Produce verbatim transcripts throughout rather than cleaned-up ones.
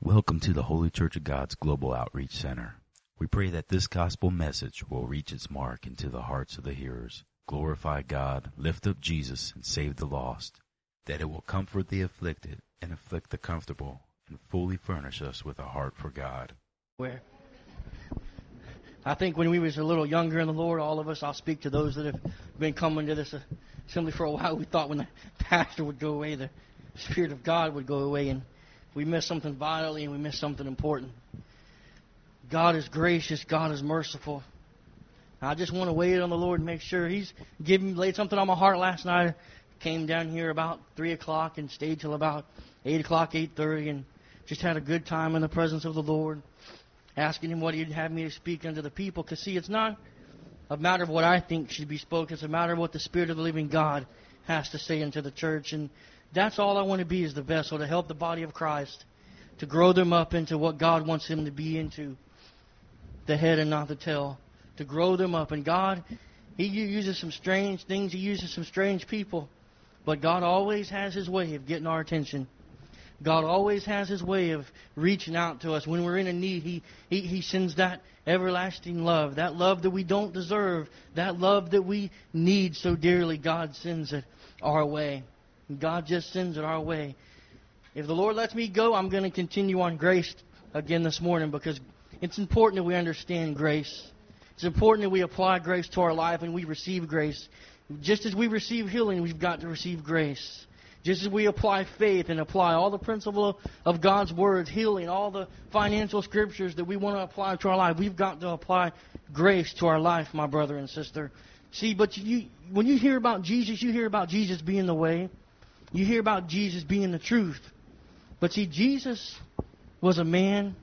Welcome to the Holy Church of God's Global Outreach Center. We pray that this gospel message will reach its mark into the hearts of the hearers, glorify God, lift up Jesus, and save the lost, that it will comfort the afflicted and afflict the comfortable, and fully furnish us with a heart for God. Where I think when we was a little younger in the Lord, all of us, I'll speak to those that have been coming to this assembly for a while, we thought when the pastor would go away, the Spirit of God would go away, and we missed something vitally, and we missed something important. God is gracious. God is merciful. I just want to wait on the Lord and make sure He's given laid something on my heart last night. Came down here about three o'clock and stayed till about eight o'clock, eight thirty, and just had a good time in the presence of the Lord, asking Him what He'd have me to speak unto the people. Because, see, it's not a matter of what I think should be spoken. It's a matter of what the Spirit of the living God has to say unto the church. And that's all I want to be, is the vessel to help the body of Christ, to grow them up into what God wants them to be into, the head and not the tail, to grow them up. And God, He uses some strange things. He uses some strange people. But God always has His way of getting our attention. God always has His way of reaching out to us. When we're in a need, He, he, he sends that everlasting love, that love that we don't deserve, that love that we need so dearly. God sends it our way. God just sends it our way. If the Lord lets me go, I'm going to continue on grace again this morning, because it's important that we understand grace. It's important that we apply grace to our life and we receive grace. Just as we receive healing, we've got to receive grace. Just as we apply faith and apply all the principle of God's words, healing, all the financial scriptures that we want to apply to our life, we've got to apply grace to our life, my brother and sister. See, but you, when you hear about Jesus, you hear about Jesus being the way. You hear about Jesus being the truth. But see, Jesus was a man.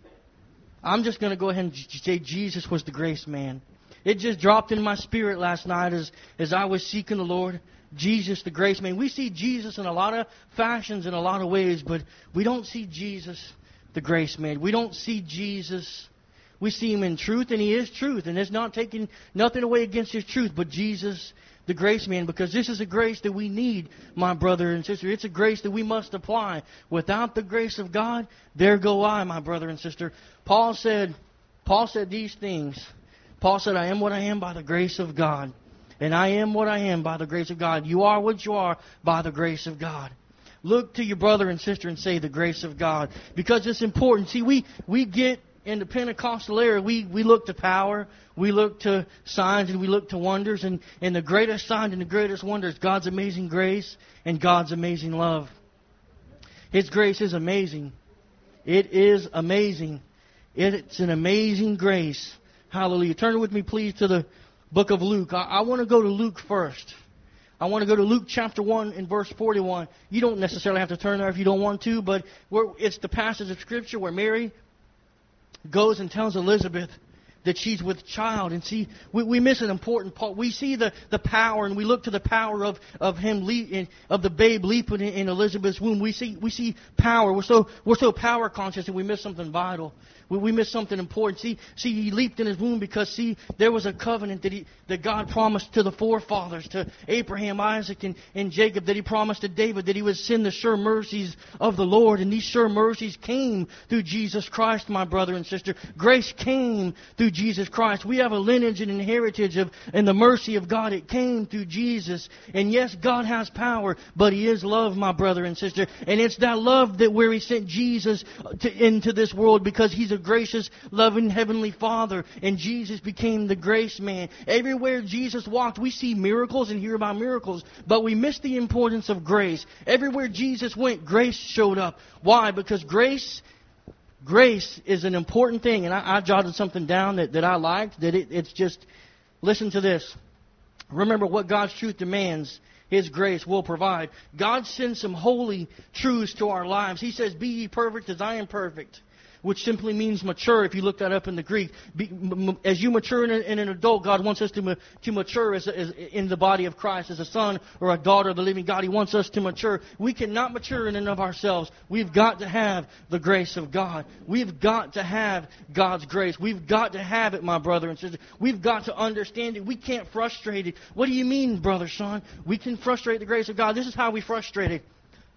I'm just going to go ahead and say Jesus was the grace man. It just dropped in my spirit last night as, as I was seeking the Lord. Jesus, the grace man. We see Jesus in a lot of fashions, in a lot of ways, but we don't see Jesus, the grace man. We don't see Jesus. We see Him in truth, and He is truth. And it's not taking nothing away against His truth, but Jesus, the grace man, because this is a grace that we need, my brother and sister. It's a grace that we must apply. Without the grace of God, there go I, my brother and sister. Paul said, Paul said these things. Paul said, I am what I am by the grace of God. And I am what I am by the grace of God. You are what you are by the grace of God. Look to your brother and sister and say the grace of God, because it's important. See, we, we get in the Pentecostal era, we, we look to power, we look to signs, and we look to wonders. And, and the greatest sign and the greatest wonder is God's amazing grace and God's amazing love. His grace is amazing. It is amazing. It's an amazing grace. Hallelujah. Turn with me, please, to the book of Luke. I, I want to go to Luke first. I want to go to Luke chapter one and verse forty-one. You don't necessarily have to turn there if you don't want to, but we're, it's the passage of Scripture where Mary goes and tells Elizabeth that she's with child. And see, we, we miss an important part. We see the, the power, and we look to the power of, of him le- of the babe leaping in, in Elizabeth's womb. We see we see power. We're so we're so power conscious, and we miss something vital. We, we miss something important. See, see, he leaped in his womb because, see, there was a covenant that he that God promised to the forefathers, to Abraham, Isaac, and, and Jacob, that He promised to David, that He would send the sure mercies of the Lord. And these sure mercies came through Jesus Christ, my brother and sister. Grace came through Jesus Christ. We have a lineage and an heritage of, and the mercy of God. It came through Jesus. And yes, God has power, but He is love, my brother and sister. And it's that love that where He sent Jesus to, into this world, because He's a gracious, loving Heavenly Father. And Jesus became the grace man. Everywhere Jesus walked, we see miracles and hear about miracles, but we miss the importance of grace. Everywhere Jesus went, grace showed up. Why? Because grace Grace is an important thing. And I, I jotted something down that, that I liked, that it, it's just, listen to this. Remember, what God's truth demands, His grace will provide. God sends some holy truths to our lives. He says, be ye perfect as I am perfect, which simply means mature, if you look that up in the Greek. Be, m- as you mature in, a, in an adult, God wants us to, ma- to mature as, as in the body of Christ, as a son or a daughter of the living God. He wants us to mature. We cannot mature in and of ourselves. We've got to have the grace of God. We've got to have God's grace. We've got to have it, my brother and sister. We've got to understand it. We can't frustrate it. What do you mean, Brother Sean? We can frustrate the grace of God. This is how we frustrate it.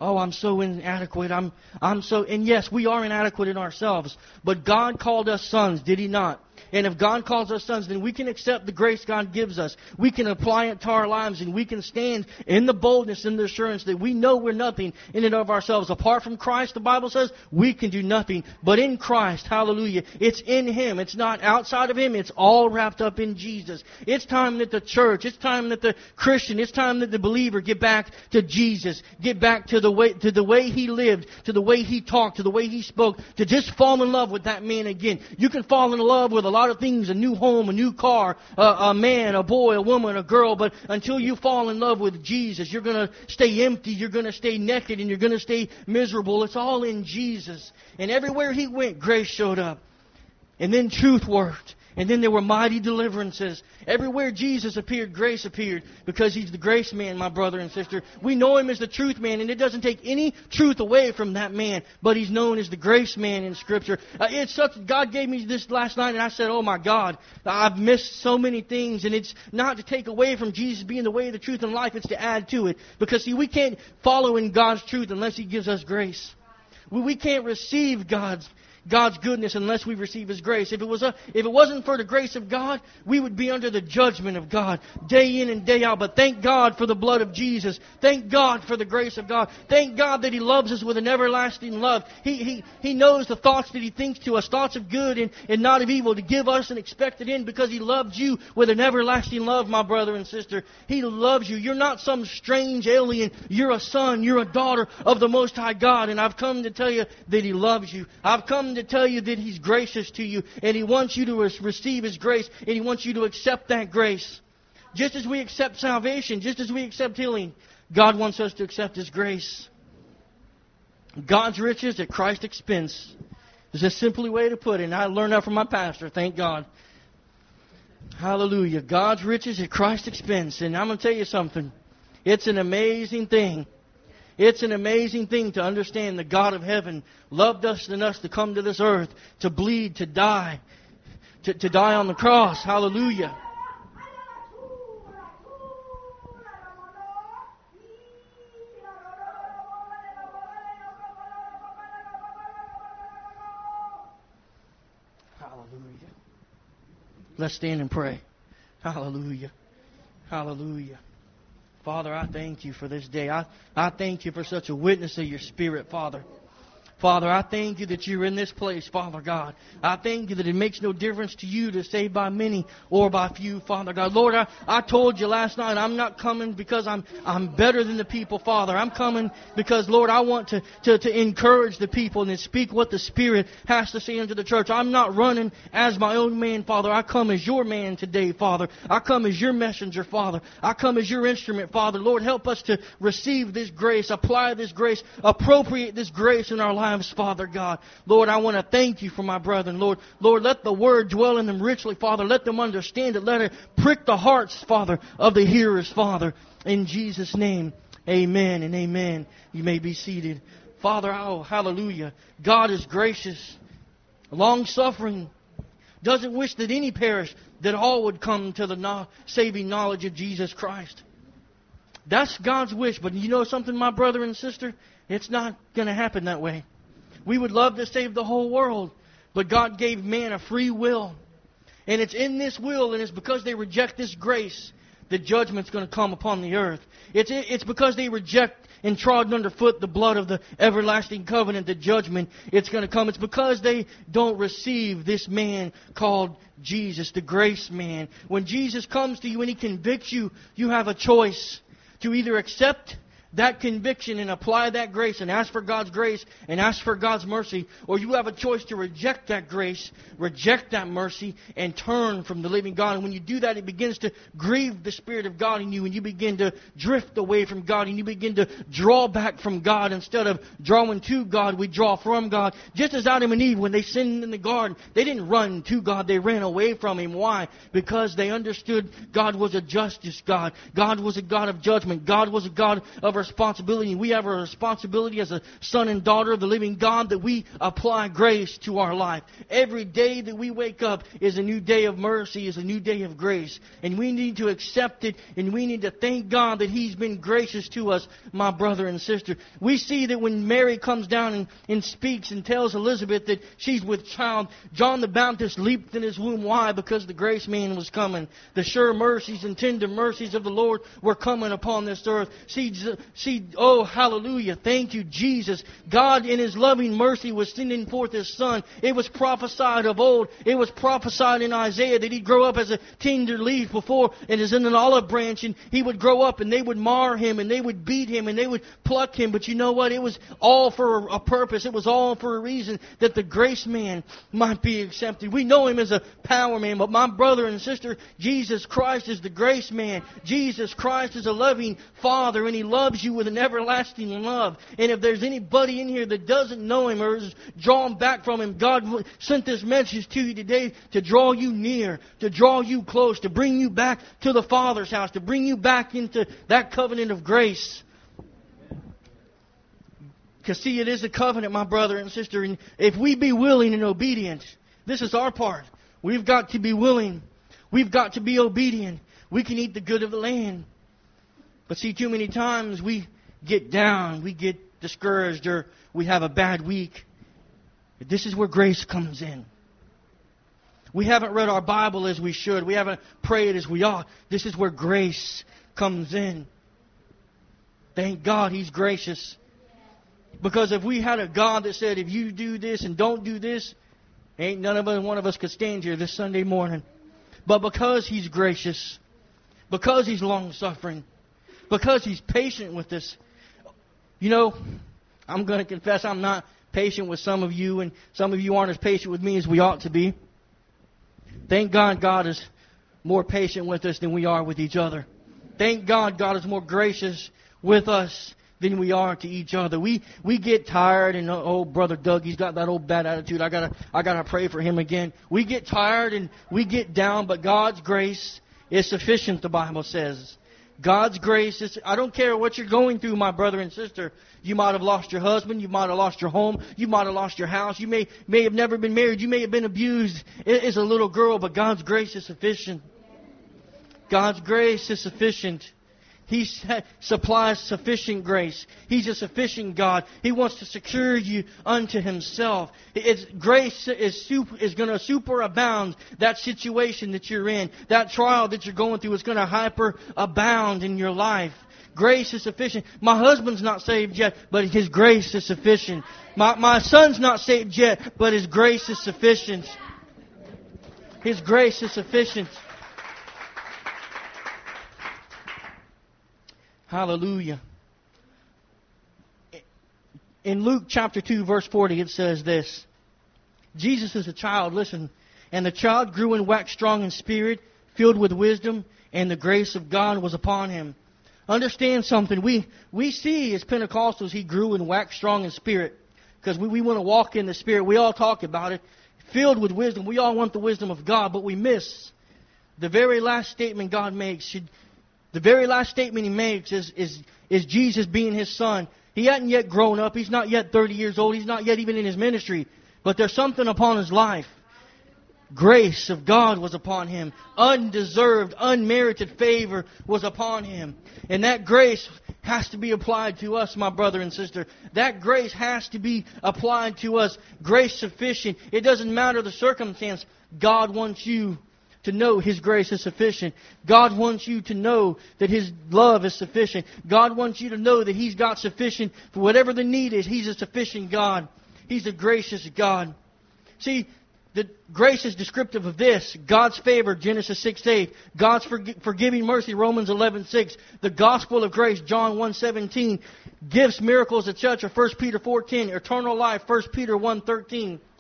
Oh, I'm so inadequate. I'm, I'm so, and yes, we are inadequate in ourselves. But God called us sons, did He not? And if God calls us sons, then we can accept the grace God gives us. We can apply it to our lives, and we can stand in the boldness and the assurance that we know we're nothing in and of ourselves. Apart from Christ, the Bible says, we can do nothing. But in Christ, hallelujah, it's in Him. It's not outside of Him. It's all wrapped up in Jesus. It's time that the church, it's time that the Christian, it's time that the believer get back to Jesus. Get back to the way, to the way He lived, to the way He talked, to the way He spoke, to just fall in love with that man again. You can fall in love with a lot of things, a new home, a new car, a, a man, a boy, a woman, a girl, but until you fall in love with Jesus, you're going to stay empty, you're going to stay naked, and you're going to stay miserable. It's all in Jesus. And everywhere He went, grace showed up. And then truth worked. And then there were mighty deliverances. Everywhere Jesus appeared, grace appeared, because He's the grace man, my brother and sister. We know Him as the truth man, and it doesn't take any truth away from that man, but He's known as the grace man in Scripture. Uh, it's such, God gave me this last night, and I said, oh my God, I've missed so many things, and it's not to take away from Jesus being the way, the truth, and life. It's to add to it. Because, see, we can't follow in God's truth unless He gives us grace. We, we can't receive God's God's goodness unless we receive His grace. If it was a, if it wasn't for the grace of God, we would be under the judgment of God day in and day out. But thank God for the blood of Jesus. Thank God for the grace of God. Thank God that He loves us with an everlasting love. He He He knows the thoughts that He thinks to us, thoughts of good and, and not of evil, to give us an expected end, because He loved you with an everlasting love, my brother and sister. He loves you. You're not some strange alien. You're a son. You're a daughter of the Most High God. And I've come to tell you that He loves you. I've come to tell you that He's gracious to you, and He wants you to receive His grace, and He wants you to accept that grace. Just as we accept salvation, just as we accept healing, God wants us to accept His grace. God's riches at Christ's expense is a simple way to put it, and I learned that from my pastor, thank God. Hallelujah. God's riches at Christ's expense. And I'm going to tell you something. It's an amazing thing. It's an amazing thing to understand the God of heaven loved us enough to come to this earth, to bleed, to die, to, to die on the cross. Hallelujah. Hallelujah. Let's stand and pray. Hallelujah. Hallelujah. Father, I thank You for this day. I, I thank You for such a witness of Your Spirit, Father. Father, I thank You that You're in this place, Father God. I thank You that it makes no difference to You to save by many or by few, Father God. Lord, I, I told You last night, I'm not coming because I'm I'm better than the people, Father. I'm coming because, Lord, I want to, to, to encourage the people and speak what the Spirit has to say unto the church. I'm not running as my own man, Father. I come as Your man today, Father. I come as Your messenger, Father. I come as Your instrument, Father. Lord, help us to receive this grace, apply this grace, appropriate this grace in our lives, Father God. Lord, I want to thank You for my brethren. Lord, Lord, let the Word dwell in them richly, Father. Let them understand it. Let it prick the hearts, Father, of the hearers, Father. In Jesus' name, amen and amen. You may be seated. Father, oh, hallelujah. God is gracious, long-suffering, doesn't wish that any perish, that all would come to the no- saving knowledge of Jesus Christ. That's God's wish. But you know something, my brother and sister? It's not going to happen that way. We would love to save the whole world, but God gave man a free will. And it's in this will, and it's because they reject this grace that judgment's going to come upon the earth. It's, it's because they reject and trod underfoot the blood of the everlasting covenant, the judgment, it's going to come. It's because they don't receive this man called Jesus, the grace man. When Jesus comes to you and He convicts you, you have a choice to either accept that conviction and apply that grace and ask for God's grace and ask for God's mercy, or you have a choice to reject that grace, reject that mercy, and turn from the living God. And when you do that, it begins to grieve the Spirit of God in you, and you begin to drift away from God, and you begin to draw back from God. Instead of drawing to God, we draw from God. Just as Adam and Eve, when they sinned in the garden, they didn't run to God, they ran away from Him. Why? Because they understood God was a justice God. God was a God of judgment. God was a God of responsibility. We have a responsibility as a son and daughter of the living God that we apply grace to our life. Every day that we wake up is a new day of mercy, is a new day of grace. And we need to accept it, and we need to thank God that He's been gracious to us, my brother and sister. We see that when Mary comes down and, and speaks and tells Elizabeth that she's with child, John the Baptist leaped in his womb. Why? Because the grace man was coming. The sure mercies and tender mercies of the Lord were coming upon this earth. See, see, oh, hallelujah. Thank you, Jesus. God in His loving mercy was sending forth His Son. It was prophesied of old. It was prophesied in Isaiah that He'd grow up as a tender leaf before and as in an olive branch, and He would grow up and they would mar Him and they would beat Him and they would pluck Him. But you know what? It was all for a purpose. It was all for a reason, that the grace man might be accepted. We know Him as a power man, but my brother and sister, Jesus Christ is the grace man. Jesus Christ is a loving Father, and He loves you with an everlasting love. And if there's anybody in here that doesn't know Him or is drawn back from Him, God sent this message to you today to draw you near, to draw you close, to bring you back to the Father's house, to bring you back into that covenant of grace. Because see, it is a covenant, my brother and sister, and if we be willing and obedient, this is our part. We've got to be willing. We've got to be obedient. We can eat the good of the land. But see, too many times we get down, we get discouraged, or we have a bad week. This is where grace comes in. We haven't read our Bible as we should. We haven't prayed as we ought. This is where grace comes in. Thank God He's gracious. Because if we had a God that said, if you do this and don't do this, ain't none of us, one of us could stand here this Sunday morning. But because He's gracious, because He's long-suffering, because He's patient with us. You know, I'm going to confess I'm not patient with some of you, and some of you aren't as patient with me as we ought to be. Thank God God is more patient with us than we are with each other. Thank God God is more gracious with us than we are to each other. We we get tired, and oh, Brother Doug, he's got that old bad attitude. I gotta I gotta pray for him again. We get tired and we get down, but God's grace is sufficient, the Bible says. God's grace is, I don't care what you're going through, my brother and sister. You might have lost your husband. You might have lost your home. You might have lost your house. You may may have never been married. You may have been abused as a little girl, but God's grace is sufficient. God's grace is sufficient. He supplies sufficient grace. He's a sufficient God. He wants to secure you unto Himself. It's, grace is, super, is going to superabound that situation that you're in. That trial that you're going through is going to hyperabound in your life. Grace is sufficient. My husband's not saved yet, but His grace is sufficient. My, my son's not saved yet, but His grace is sufficient. His grace is sufficient. Hallelujah. In Luke chapter two, verse forty, it says this. Jesus is a child, listen. And the child grew and waxed strong in spirit, filled with wisdom, and the grace of God was upon him. Understand something. We we see as Pentecostals, He grew and waxed strong in spirit. Because we, we want to walk in the Spirit. We all talk about it. Filled with wisdom. We all want the wisdom of God, but we miss the very last statement God makes. Should The very last statement He makes is, is, is Jesus being His Son. He hadn't yet grown up. He's not yet thirty years old. He's not yet even in His ministry. But there's something upon His life. Grace of God was upon Him. Undeserved, unmerited favor was upon Him. And that grace has to be applied to us, my brother and sister. That grace has to be applied to us. Grace sufficient. It doesn't matter the circumstance. God wants you to know His grace is sufficient. God wants you to know that His love is sufficient. God wants you to know that He's got sufficient for whatever the need is. He's a sufficient God. He's a gracious God. See, the grace is descriptive of this. God's favor, Genesis six eight. God's forg- forgiving mercy, Romans eleven six. The gospel of grace, John one seventeen. Gifts, miracles, et cetera, First Peter four ten. Eternal life, First Peter one thirteen.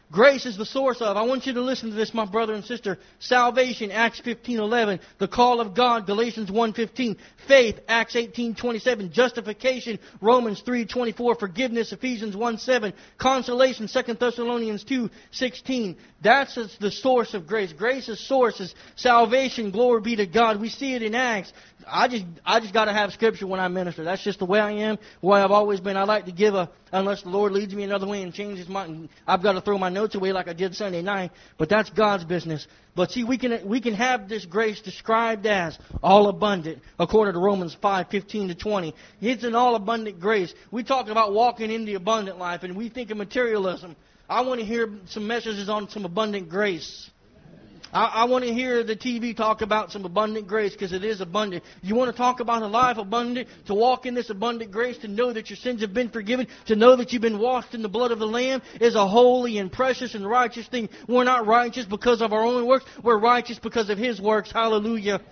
Grace is the source of. I want you to listen to this, my brother and sister. Salvation, Acts fifteen eleven. The call of God, Galatians one fifteen. Faith, Acts eighteen twenty-seven. Justification, Romans three twenty-four. Forgiveness, Ephesians one seven. Consolation, Second Thessalonians two sixteen. That's the source of grace. Grace's source is salvation. Glory be to God. We see it in Acts. I just I just got to have Scripture when I minister. That's just the way I am, the way I've always been. I like to give a, unless the Lord leads me another way and changes my, I've got to throw my notes away like I did Sunday night. But that's God's business. But see, we can we can have this grace described as all abundant, according to Romans five fifteen to twenty. It's an all abundant grace. We talk about walking in the abundant life, and we think of materialism. I want to hear some messages on some abundant grace. I, I want to hear the T V talk about some abundant grace, because it is abundant. You want to talk about a life abundant, to walk in this abundant grace, to know that your sins have been forgiven, to know that you've been washed in the blood of the Lamb, is a holy and precious and righteous thing. We're not righteous because of our own works. We're righteous because of His works. Hallelujah.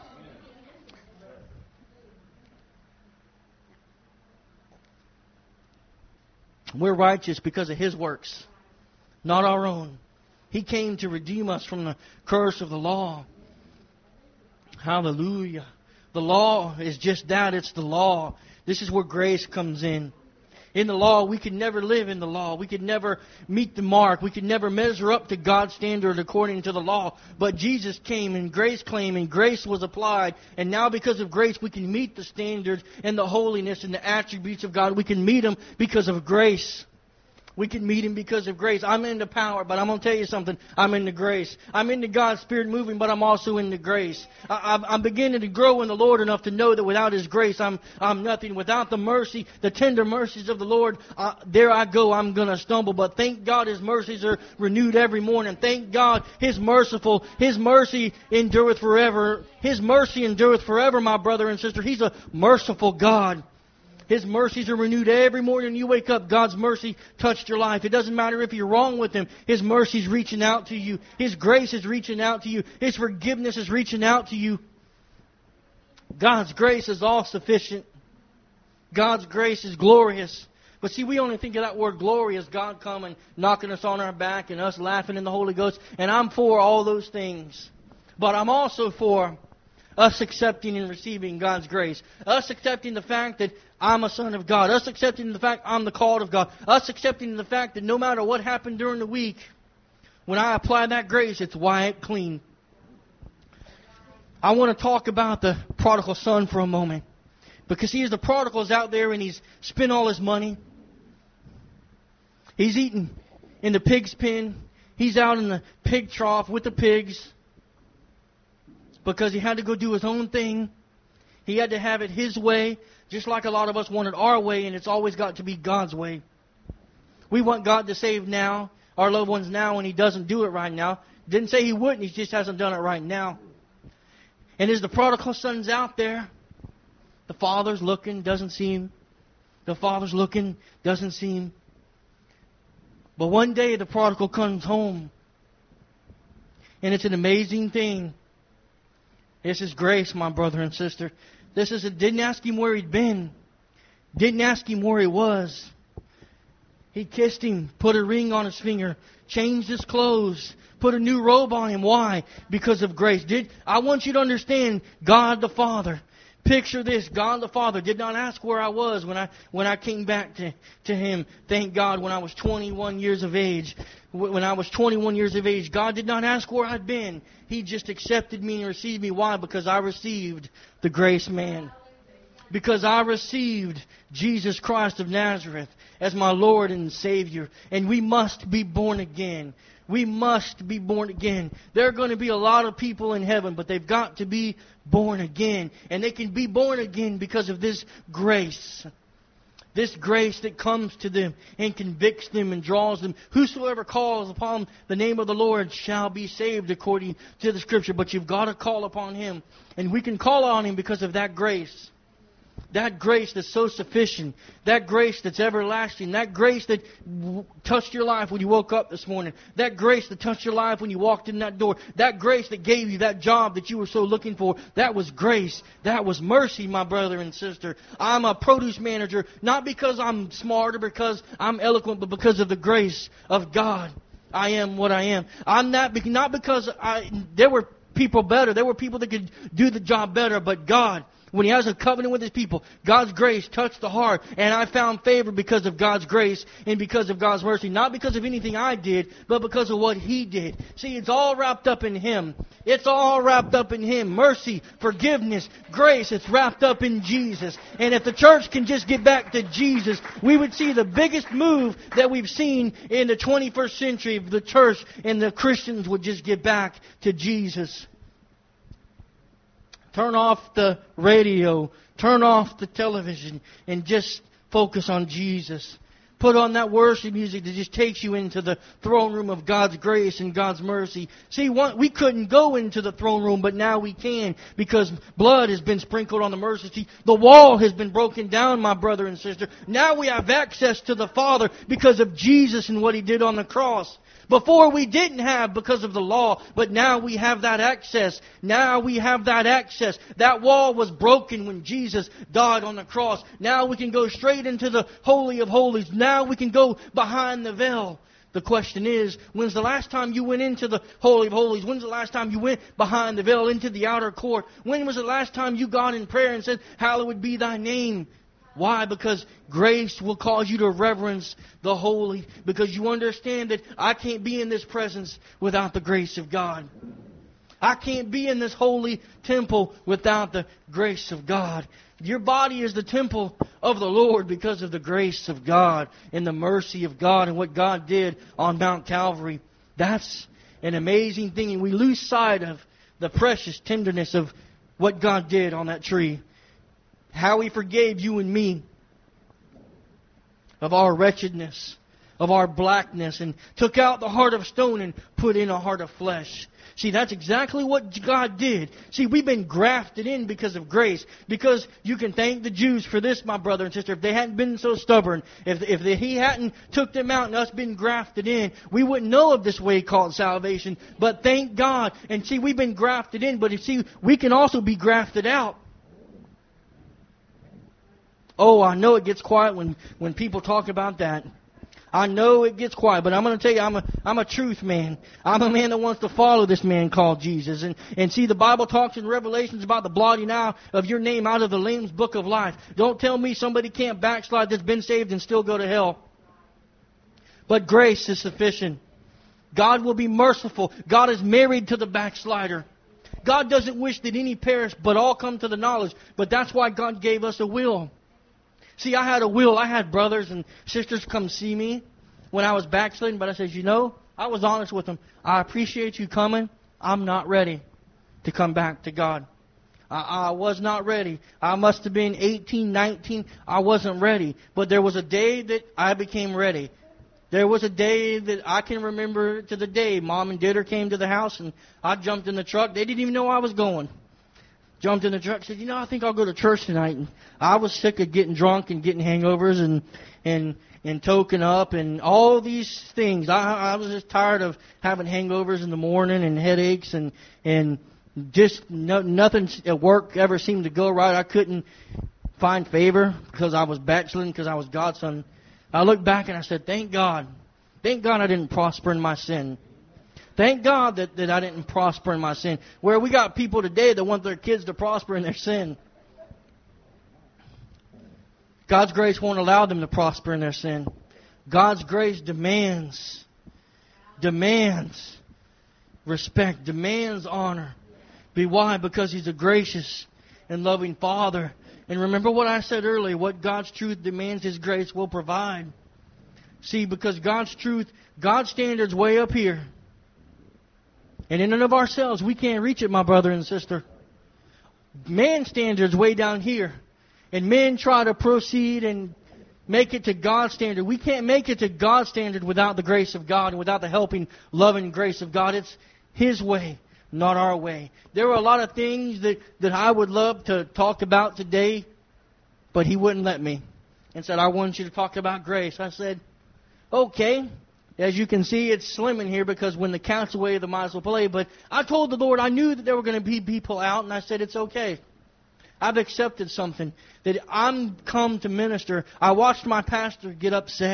We're righteous because of His works, not our own. He came to redeem us from the curse of the law. Hallelujah. The law is just that. It's the law. This is where grace comes in. In the law, we could never live in the law. We could never meet the mark. We could never measure up to God's standard according to the law. But Jesus came and grace came and grace was applied. And now because of grace, we can meet the standards and the holiness and the attributes of God. We can meet them because of grace. We can meet Him because of grace. I'm into power, but I'm going to tell you something. I'm into grace. I'm into God's Spirit moving, but I'm also into grace. I, I'm beginning to grow in the Lord enough to know that without His grace, I'm I'm nothing. Without the mercy, the tender mercies of the Lord, uh, there I go, I'm going to stumble. But thank God His mercies are renewed every morning. Thank God His merciful, His mercy endureth forever. His mercy endureth forever, my brother and sister. He's a merciful God. His mercies are renewed every morning you wake up. God's mercy touched your life. It doesn't matter if you're wrong with Him. His mercy is reaching out to you. His grace is reaching out to you. His forgiveness is reaching out to you. God's grace is all sufficient. God's grace is glorious. But see, we only think of that word glory as God coming, knocking us on our back and us laughing in the Holy Ghost. And I'm for all those things. But I'm also for us accepting and receiving God's grace. Us accepting the fact that I'm a son of God. Us accepting the fact I'm the called of God. Us accepting the fact that no matter what happened during the week, when I apply that grace, it's white clean. I want to talk about the prodigal son for a moment. Because he is the prodigal's out there and he's spent all his money. He's eating in the pig's pen. He's out in the pig trough with the pigs. Because he had to go do his own thing. He had to have it his way. Just like a lot of us wanted our way, and it's always got to be God's way. We want God to save now, our loved ones now, and He doesn't do it right now. Didn't say He wouldn't, He just hasn't done it right now. And as the prodigal son's out there, the father's looking, doesn't see him. The father's looking, doesn't see him. But one day the prodigal comes home. And it's an amazing thing. This is grace, my brother and sister. This is it. Didn't ask him where he'd been. Didn't ask him where he was. He kissed him, put a ring on his finger, changed his clothes, put a new robe on him. Why? Because of grace. Did I want you to understand, God the Father. Picture this, God the Father did not ask where I was when I when I came back to, to Him. Thank God, when I was twenty-one years of age. When I was twenty-one years of age, God did not ask where I'd been. He just accepted me and received me. Why? Because I received the grace man. Because I received Jesus Christ of Nazareth as my Lord and Savior. And we must be born again. We must be born again. There are going to be a lot of people in heaven, but they've got to be born again. And they can be born again because of this grace. This grace that comes to them and convicts them and draws them. Whosoever calls upon the name of the Lord shall be saved, according to the Scripture. But you've got to call upon Him. And we can call on Him because of that grace. That grace that's so sufficient. That grace that's everlasting. That grace that w- touched your life when you woke up this morning. That grace that touched your life when you walked in that door. That grace that gave you that job that you were so looking for. That was grace. That was mercy, my brother and sister. I'm a produce manager, not because I'm smart or because I'm eloquent, but because of the grace of God. I am what I am. I'm that bec- not because I, there were people better. There were people that could do the job better. But God, when He has a covenant with His people, God's grace touched the heart. And I found favor because of God's grace and because of God's mercy. Not because of anything I did, but because of what He did. See, it's all wrapped up in Him. It's all wrapped up in Him. Mercy, forgiveness, grace, it's wrapped up in Jesus. And if the church can just get back to Jesus, we would see the biggest move that we've seen in the twenty-first century. If the church and the Christians would just get back to Jesus. Turn off the radio, turn off the television, and just focus on Jesus. Put on that worship music that just takes you into the throne room of God's grace and God's mercy. See, one, we couldn't go into the throne room, but now we can because blood has been sprinkled on the mercy seat. The wall has been broken down, my brother and sister. Now we have access to the Father because of Jesus and what He did on the cross. Before we didn't have because of the law, but now we have that access. Now we have that access. That wall was broken when Jesus died on the cross. Now we can go straight into the Holy of Holies. Now we can go behind the veil. The question is, when's the last time you went into the Holy of Holies? When's the last time you went behind the veil into the outer court? When was the last time you got in prayer and said, "Hallowed be Thy name"? Why? Because grace will cause you to reverence the holy. Because you understand that I can't be in this presence without the grace of God. I can't be in this holy temple without the grace of God. Your body is the temple of the Lord because of the grace of God and the mercy of God and what God did on Mount Calvary. That's an amazing thing. And we lose sight of the precious tenderness of what God did on that tree. How He forgave you and me of our wretchedness, of our blackness, and took out the heart of stone and put in a heart of flesh. See, that's exactly what God did. See, we've been grafted in because of grace. Because you can thank the Jews for this, my brother and sister. If they hadn't been so stubborn, if, if the, He hadn't took them out and us been grafted in, we wouldn't know of this way called salvation. But thank God. And see, we've been grafted in, but you see, we can also be grafted out. Oh, I know it gets quiet when, when people talk about that. I know it gets quiet, but I'm going to tell you, I'm a, I'm a truth man. I'm a man that wants to follow this man called Jesus. And, and see, the Bible talks in Revelations about the blotting out of your name out of the Lamb's book of life. Don't tell me somebody can't backslide that's been saved and still go to hell. But grace is sufficient. God will be merciful. God is married to the backslider. God doesn't wish that any perish, but all come to the knowledge. But that's why God gave us a will. See, I had a will. I had brothers and sisters come see me when I was backsliding. But I said, you know, I was honest with them. I appreciate you coming. I'm not ready to come back to God. I, I was not ready. I must have been eighteen, nineteen. I wasn't ready. But there was a day that I became ready. There was a day that I can remember to the day. Mom and Dad came to the house and I jumped in the truck. They didn't even know I was going. Jumped in the truck, said, you know, I think I'll go to church tonight. And I was sick of getting drunk and getting hangovers and and and toking up and all these things. I, I was just tired of having hangovers in the morning and headaches and and just no, nothing at work ever seemed to go right. I couldn't find favor because I was backsliding, because I was God's son. I looked back and I said, thank God. Thank God I didn't prosper in my sin. Thank God that, that I didn't prosper in my sin. Where we got people today that want their kids to prosper in their sin. God's grace won't allow them to prosper in their sin. God's grace demands, demands respect, demands honor. Be why? Because He's a gracious and loving Father. And remember what I said earlier, what God's truth demands, His grace will provide. See, because God's truth, God's standard's way up here. And in and of ourselves, we can't reach it, my brother and sister. Man's standard's way down here. And men try to proceed and make it to God's standard. We can't make it to God's standard without the grace of God and without the helping, loving grace of God. It's His way, not our way. There were a lot of things that, that I would love to talk about today, but He wouldn't let me. And said, I want you to talk about grace. I said, okay. As you can see, it's slim in here because when the cat's away, the mice will play. But I told the Lord I knew that there were going to be people out, and I said, it's okay. I've accepted something, that I'm come to minister. I watched my pastor get upset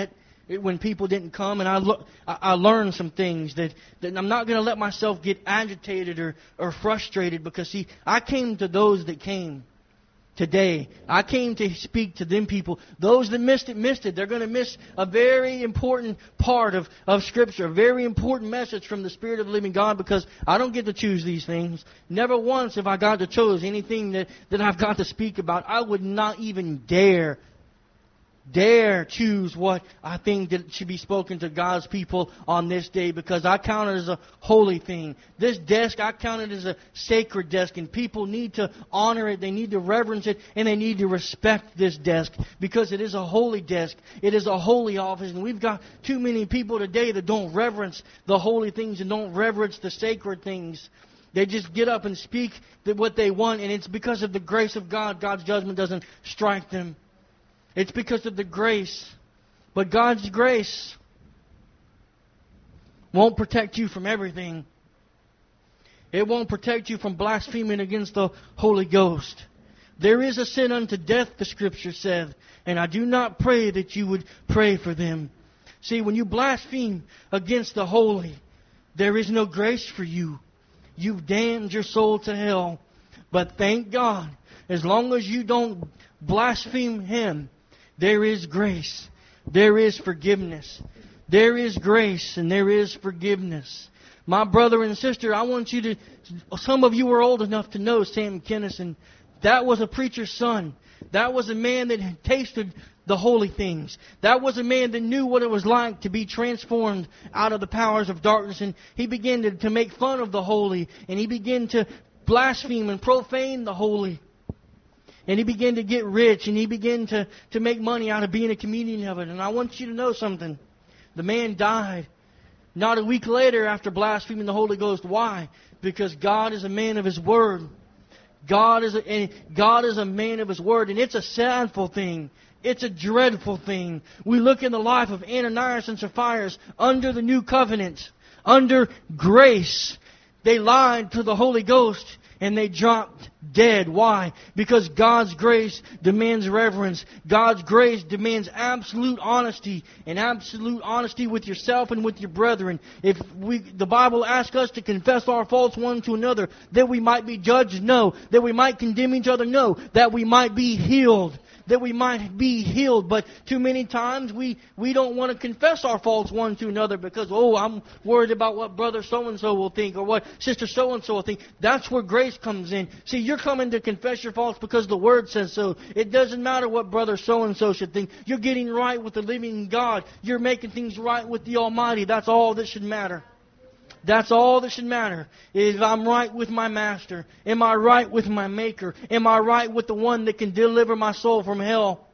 it, when people didn't come, and I, lo- I, I learned some things that, that I'm not going to let myself get agitated or, or frustrated, because, see, I came to those that came today. I came to speak to them people. Those that missed it, missed it. They're going to miss a very important part of, of Scripture, a very important message from the Spirit of the living God, because I don't get to choose these things. Never once have I got to choose anything that, that I've got to speak about. I would not even dare Dare choose what I think that should be spoken to God's people on this day, because I count it as a holy thing. This desk, I count it as a sacred desk, and people need to honor it, they need to reverence it, and they need to respect this desk, because it is a holy desk. It is a holy office, and we've got too many people today that don't reverence the holy things and don't reverence the sacred things. They just get up and speak what they want, and it's because of the grace of God. God's judgment doesn't strike them. It's because of the grace. But God's grace won't protect you from everything. It won't protect you from blaspheming against the Holy Ghost. There is a sin unto death, the Scripture said, and I do not pray that you would pray for them. See, when you blaspheme against the holy, there is no grace for you. You've damned your soul to hell. But thank God, as long as you don't blaspheme Him, there is grace. There is forgiveness. There is grace and there is forgiveness. My brother and sister, I want you to... Some of you are old enough to know Sam Kinison. That was a preacher's son. That was a man that had tasted the holy things. That was a man that knew what it was like to be transformed out of the powers of darkness. And he began to, to make fun of the holy. And he began to blaspheme and profane the holy. And he began to get rich, and he began to, to make money out of being a comedian of it. And I want you to know something. The man died not a week later after blaspheming the Holy Ghost. Why? Because God is a man of His Word. God is a, and God is a man of His Word. And it's a sadful thing. It's a dreadful thing. We look in the life of Ananias and Sapphira under the new covenant, under grace. They lied to the Holy Ghost and they dropped dead. Why? Because God's grace demands reverence. God's grace demands absolute honesty, and absolute honesty with yourself and with your brethren. If we, the Bible asks us to confess our faults one to another, that we might be judged, no. That we might condemn each other, no. That we might be healed. That we might be healed. But too many times we, we don't want to confess our faults one to another because, oh, I'm worried about what brother so-and-so will think or what sister so-and-so will think. That's where grace comes in. See, you're coming to confess your faults because the Word says so. It doesn't matter what brother so-and-so should think. You're getting right with the living God. You're making things right with the Almighty. That's all that should matter. That's all that should matter. Is I'm right with my Master. Am I right with my Maker? Am I right with the one that can deliver my soul from hell?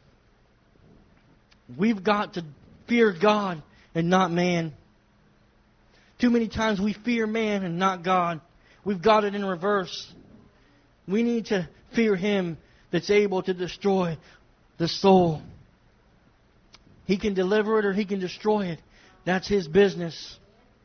We've got to fear God and not man. Too many times we fear man and not God. We've got it in reverse. We need to fear Him that's able to destroy the soul. He can deliver it or He can destroy it. That's His business.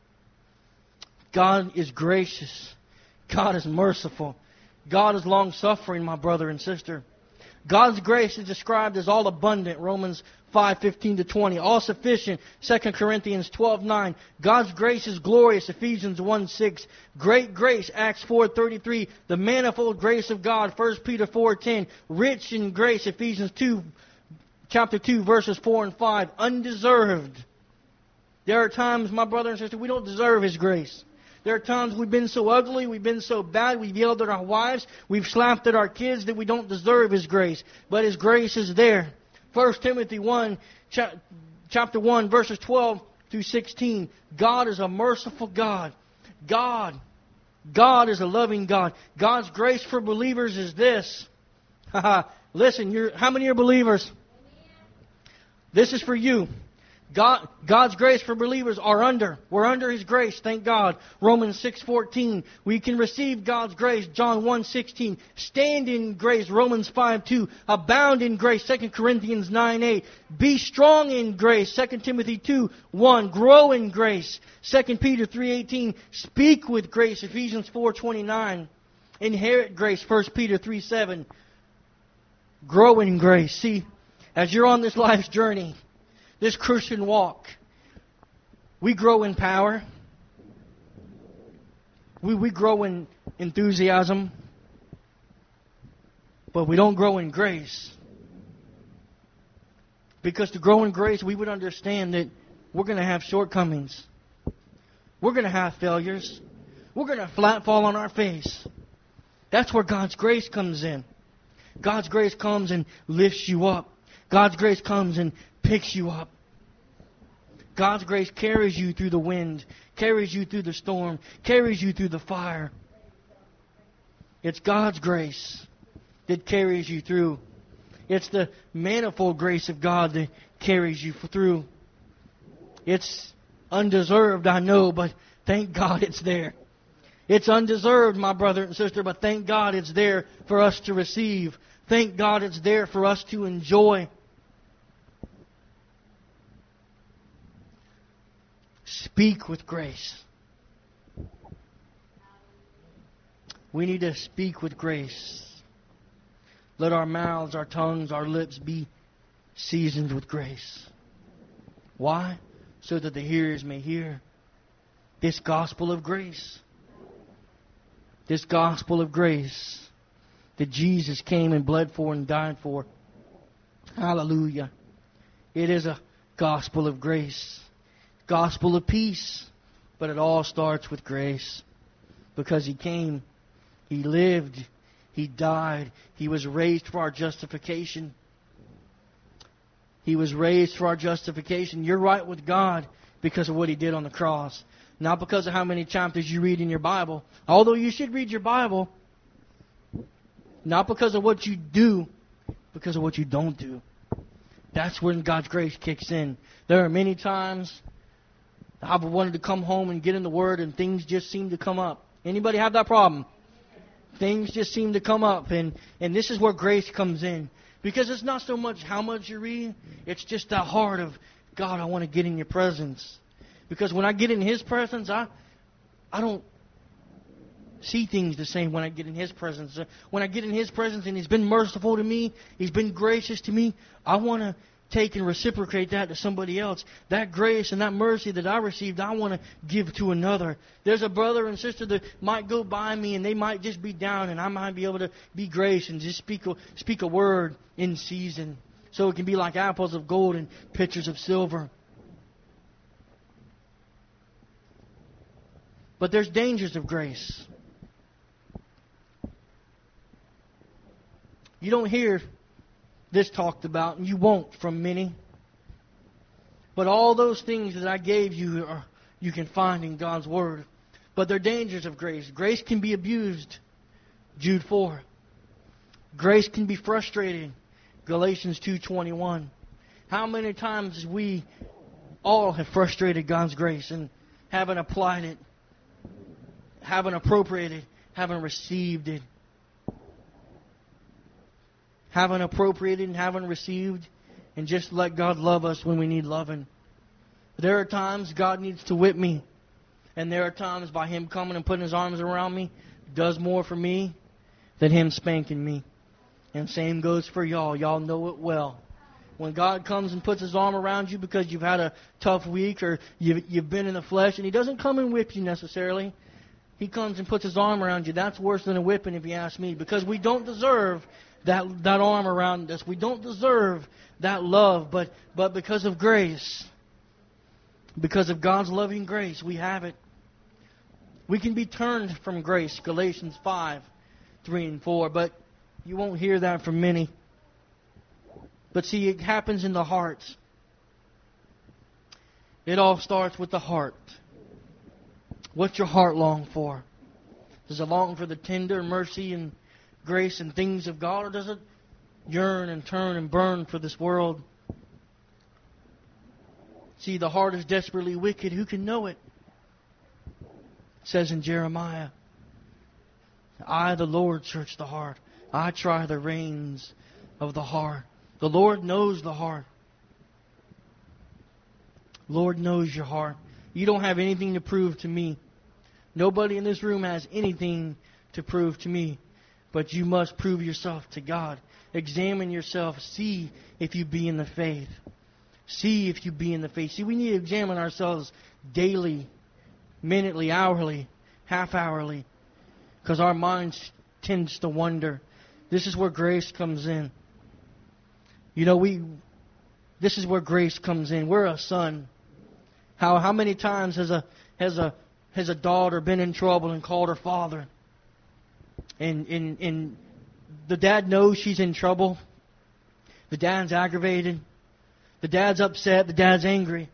God is gracious. God is merciful. God is long-suffering, my brother and sister. God's grace is described as all abundant, Romans five fifteen to twenty. All sufficient, Second Corinthians twelve nine. God's grace is glorious, Ephesians one six. Great grace, Acts four thirty-three. The manifold grace of God, First Peter four ten. Rich in grace, Ephesians two, chapter two, verses four and five. Undeserved. There are times, my brother and sister, we don't deserve His grace. There are times we've been so ugly, we've been so bad, we've yelled at our wives, we've slapped at our kids that we don't deserve His grace. But His grace is there. First Timothy one, cha- chapter one, verses twelve through sixteen. God is a merciful God. God. God is a loving God. God's grace for believers is this. Listen, you're, how many are believers? This is for you. God, God's grace for believers are under. We're under His grace, thank God. Romans six fourteen. We can receive God's grace, John one sixteen. Stand in grace, Romans five two. Abound in grace, Second Corinthians nine eight. Be strong in grace, Second Timothy two one. Grow in grace, Second Peter three eighteen. Speak with grace, Ephesians four twenty-nine. Inherit grace, First Peter three seven. Grow in grace. See, as you're on this life's journey, this Christian walk, we grow in power. We, we grow in enthusiasm. But we don't grow in grace. Because to grow in grace, we would understand that we're going to have shortcomings. We're going to have failures. We're going to flat fall on our face. That's where God's grace comes in. God's grace comes and lifts you up. God's grace comes and picks you up. God's grace carries you through the wind, carries you through the storm, carries you through the fire. It's God's grace that carries you through. It's the manifold grace of God that carries you through. It's undeserved, I know, but thank God it's there. It's undeserved, my brother and sister, but thank God it's there for us to receive. Thank God it's there for us to enjoy. Speak with grace. We need to speak with grace. Let our mouths, our tongues, our lips be seasoned with grace. Why? So that the hearers may hear this gospel of grace. This gospel of grace that Jesus came and bled for and died for. Hallelujah. It is a gospel of grace. Gospel of peace. But it all starts with grace. Because He came, He lived, He died, He was raised for our justification. He was raised for our justification. You're right with God because of what He did on the cross. Not because of how many chapters you read in your Bible. Although you should read your Bible. Not because of what you do, because of what you don't do. That's when God's grace kicks in. There are many times I've wanted to come home and get in the Word and things just seem to come up. Anybody have that problem? Things just seem to come up. And, and this is where grace comes in. Because it's not so much how much you read. It's just that heart of, God, I want to get in your presence. Because when I get in His presence, I I don't see things the same when I get in His presence. When I get in His presence and He's been merciful to me, He's been gracious to me, I want to take and reciprocate that to somebody else. That grace and that mercy that I received, I want to give to another. There's a brother and sister that might go by me and they might just be down, and I might be able to be grace and just speak a, speak a word in season. So it can be like apples of gold and pitchers of silver. But there's dangers of grace. You don't hear this talked about, and you won't from many. But all those things that I gave you, are, you can find in God's Word. But they're dangers of grace. Grace can be abused. Jude four. Grace can be frustrated. Galatians two twenty-one. How many times we all have frustrated God's grace and haven't applied it, haven't appropriated, haven't received it. Haven't appropriated and haven't received, and just let God love us when we need loving. There are times God needs to whip me, and there are times by Him coming and putting His arms around me does more for me than Him spanking me. And same goes for y'all. Y'all know it well. When God comes and puts His arm around you because you've had a tough week or you've, you've been in the flesh, and He doesn't come and whip you necessarily. He comes and puts His arm around you. That's worse than a whipping if you ask me, because we don't deserve that that arm around us. We don't deserve that love, but but because of grace, because of God's loving grace, we have it. We can be turned from grace, Galatians five, three and four, but you won't hear that from many. But see, it happens in the heart. It all starts with the heart. What's your heart long for? Does it long for the tender mercy and grace and things of God, or does it yearn and turn and burn for this world? See, the heart is desperately wicked. Who can know it? It says in Jeremiah, I, the Lord, search the heart. I try the reins of the heart. The Lord knows the heart. Lord knows your heart. You don't have anything to prove to me. Nobody in this room has anything to prove to me. But you must prove yourself to God. Examine yourself. See if you be in the faith. See if you be in the faith. See, we need to examine ourselves daily, minutely, hourly, half-hourly, because our minds tends to wander. This is where grace comes in. You know, we. This is where grace comes in. We're a son. How how many times has a has a has a daughter been in trouble and called her father? And and and the dad knows she's in trouble. The dad's aggravated. The dad's upset. The dad's angry.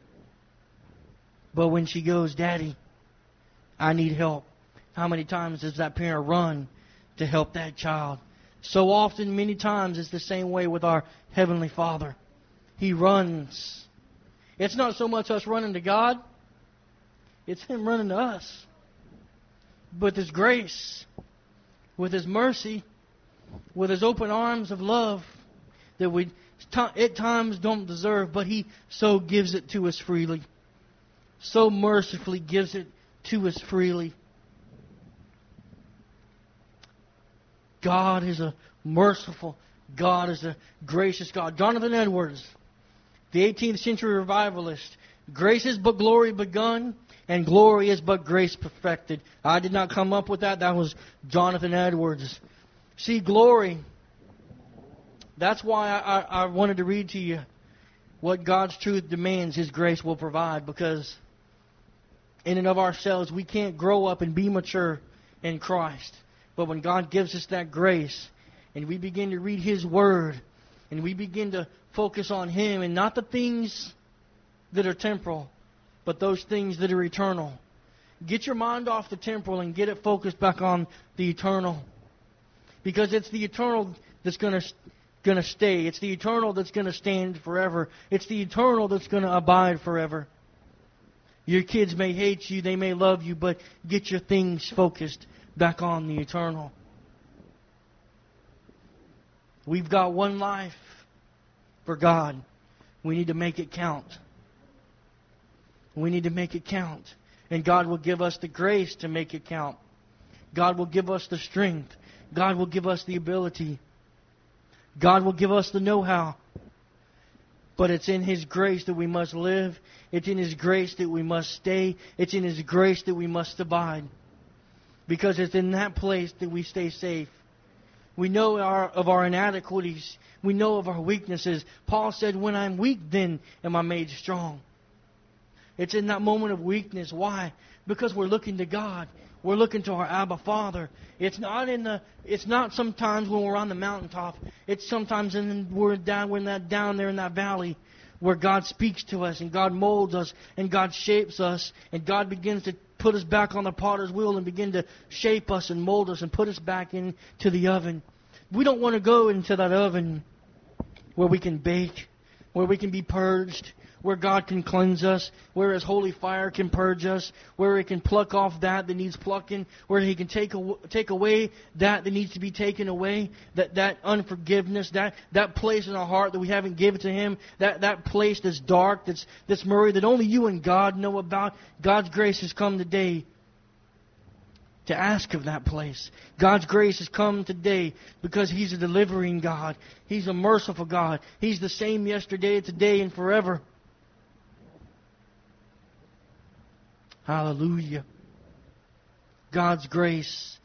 But when she goes, Daddy, I need help. How many times does that parent run to help that child? So often, many times, it's the same way with our Heavenly Father. He runs. It's not so much us running to God. It's Him running to us. With His grace, with His mercy, with His open arms of love that we at times don't deserve, but He so gives it to us freely. So mercifully gives it to us freely. God is a merciful God, is a gracious God. Jonathan Edwards, the eighteenth century revivalist. Grace is but glory begun, and glory is but grace perfected. I did not come up with that. That was Jonathan Edwards. See, glory. That's why I, I, I wanted to read to you what God's truth demands His grace will provide, because in and of ourselves, we can't grow up and be mature in Christ. But when God gives us that grace, and we begin to read His Word, and we begin to focus on Him, and not the things that are temporal, but those things that are eternal. Get your mind off the temporal and get it focused back on the eternal. Because it's the eternal that's going to going to stay. It's the eternal that's going to stand forever. It's the eternal that's going to abide forever. Your kids may hate you, they may love you, but get your things focused back on the eternal. We've got one life for God. We need to make it count. We need to make it count. And God will give us the grace to make it count. God will give us the strength. God will give us the ability. God will give us the know-how. But it's in His grace that we must live. It's in His grace that we must stay. It's in His grace that we must abide. Because it's in that place that we stay safe. We know our, of our inadequacies. We know of our weaknesses. Paul said, when I'm weak, then am I made strong. It's in that moment of weakness. Why? Because we're looking to God. We're looking to our Abba Father. It's not in the. It's not sometimes when we're on the mountaintop. It's sometimes in we're down. We're in that down there in that valley, where God speaks to us and God molds us and God shapes us and God begins to put us back on the potter's wheel and begin to shape us and mold us and put us back into the oven. We don't want to go into that oven where we can bake, where we can be purged, where God can cleanse us, where His holy fire can purge us, where He can pluck off that that needs plucking, where He can take aw- take away that that needs to be taken away, that, that unforgiveness, that, that place in our heart that we haven't given to Him, that, that place that's dark, that's, that's murky, that only you and God know about. God's grace has come today to ask of that place. God's grace has come today because He's a delivering God. He's a merciful God. He's the same yesterday, today, and forever. Hallelujah. God's grace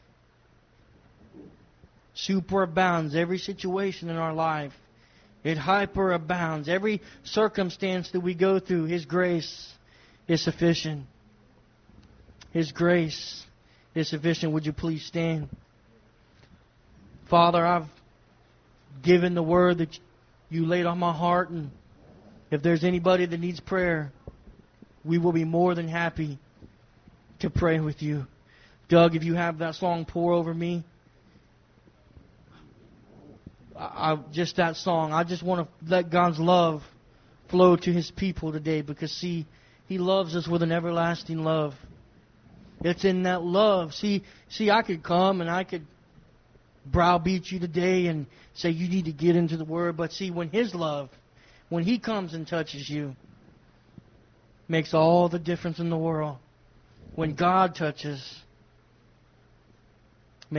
superabounds every situation in our life. It hyperabounds every circumstance that we go through. His grace is sufficient. His grace is sufficient. Would you please stand? Father, I've given the word that you laid on my heart, and if there's anybody that needs prayer, we will be more than happy to pray with you. Doug, if you have that song, Pour Over Me, I, I, just that song, I just want to let God's love flow to His people today, because, see, He loves us with an everlasting love. It's in that love. See, see, I could come and I could browbeat you today and say you need to get into the Word, but see, when His love, when He comes and touches you, makes all the difference in the world. When God touches,